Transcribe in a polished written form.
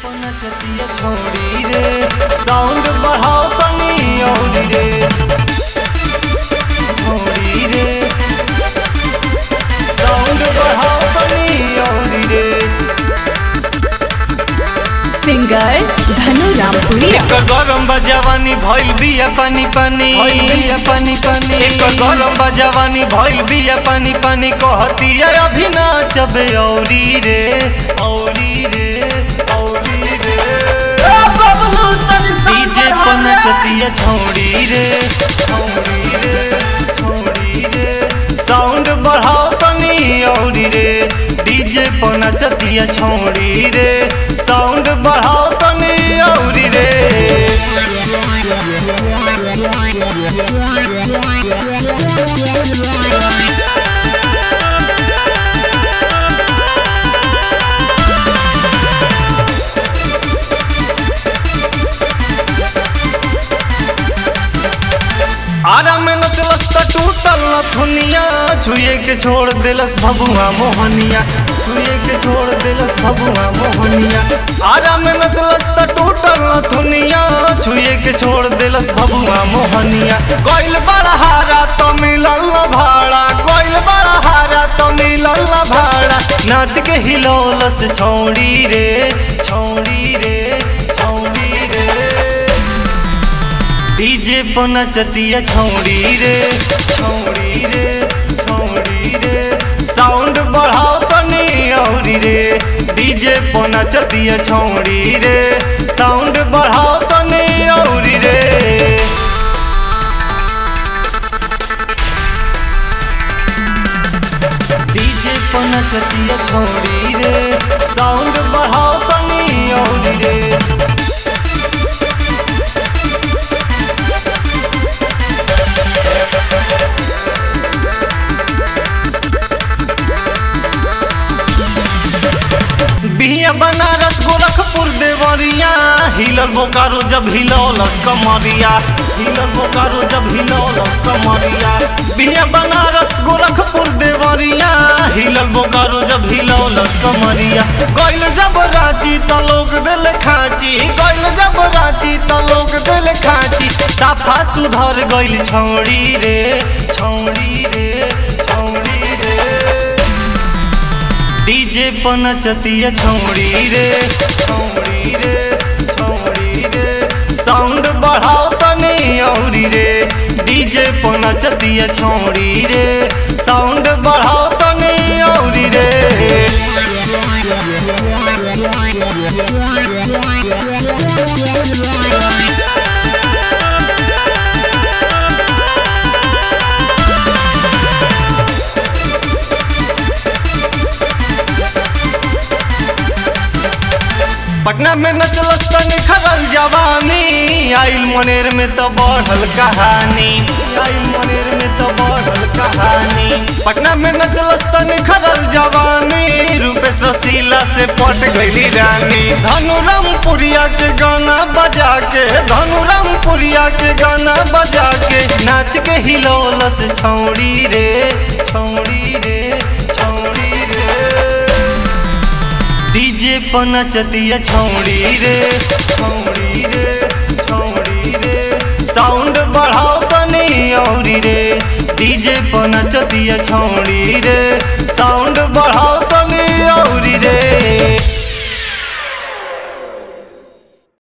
नचतिया छोड़ी रे साउंड बढ़ाओ तनी और रे छोड़ी रे साउंड बढ़ाओ तनी और रे। सिंगर धनु रामपुरी एक गरम बजवानी भइल बिया पानी पानी पानी पानी एक गरम बजवानी भइल बिया पानी पानी कहतिया अभी नाचबे औरी रे औरी रे औरी रे डीजे पर नचतिया छोड़ी रे छोड़ी रे छोड़ी रे साउंड बढ़ाओ तनी औरी रे डीजे पर नचतिया छोड़ी रे साउंड बढ़ाओ तनी औरी रे। आरा में नचलस त टूटल नथुनिया छुए के छोड़ देलस भभुआ मोहनिया छुए के छोड़ देलस भभुआ मोहनिया। आरा में नचलस त टूटल नथुनिया छुए के छोड़ देलस भभुआ मोहनिया। कोइल बड़ा हारा तो मिलल न भाड़ा कोइल बड़ा हारा तो मिलल न भाड़ा नाच के हिलौलस छौड़ी रे छौड़ी रे छौड़ी रे डीजे पर नचतिया छोड़ी रे छोड़ी रे छोड़ी रे साउंड बढ़ाओ तनी औरी रे डीजे पर नचतिया छोड़ी रे साउंड बढ़ाओ तनी औरी रे। डीजे पर नचतिया छोड़ी रे साउंड बढ़ाओ तनी औरी रे। बिया बनारस गोरखपुर देवरिया हिलल बोकारो जब हिलौलस कमरिया हिलल बोकारो जब हिलौलस कमरिया। बिया बनारस गोरखपुर देवरिया हिलल बोकारो जब हिलौलस कमरिया। गइल जब रांची त लोग दिल खाची गइल जब रांची त लोग दिल खाची साफा सुधर गइल छौड़ी रे छौड़ी रे छौड़ी रे डीजे पर नचतिया छोड़ी रे छोड़ी रे छोड़ी रे साउंड बढ़ाओ तनी औरी रे डीजे पर नचतिया छोड़ी रे साउंड बढ़ाओ तनी औरी रे। पटना में नचलस त निखरल जवानी आइल मनेर में तो बढ़ल कहानी आइल मनेर में तो बढ़ल कहानी। पटना में नचलस त निखरल जवानी रूपेश रसीला से पट गईली रानी। धनु रामपुरिया के गाना बजा के धनु रामपुरिया के गाना बजा के नाच के हिलौलस छौड़ी रे छौड़ी रे छौड़ी रे डीजे पर नचतिया छोड़ी रे छोड़ी रे छोड़ी रे साउंड बढ़ाओ तनी औरी रे डीजे पर नचतिया छोड़ी रे साउंड बढ़ाओ